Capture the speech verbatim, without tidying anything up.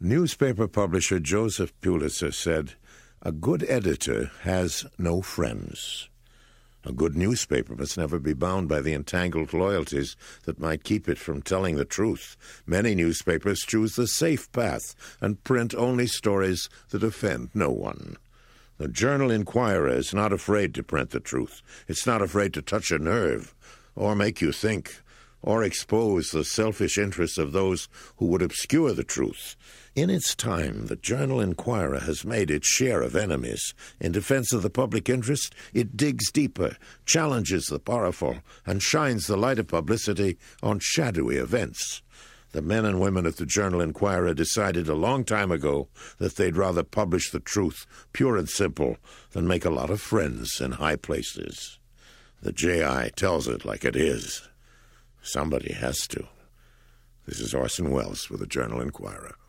Newspaper publisher Joseph Pulitzer said, "A good editor has no friends. A good newspaper must never be bound by the entangled loyalties that might keep it from telling the truth. Many newspapers choose the safe path and print only stories that offend no one. The Journal-Inquirer is not afraid to print the truth. It's not afraid to touch a nerve, or make you think, or expose the selfish interests of those who would obscure the truth. In its time, the Journal-Inquirer has made its share of enemies. In defense of the public interest, it digs deeper, challenges the powerful, and shines the light of publicity on shadowy events. The men and women of the Journal-Inquirer decided a long time ago that they'd rather publish the truth, pure and simple, than make a lot of friends in high places. The J I tells it like it is. Somebody has to." This is Orson Welles with the Journal-Inquirer.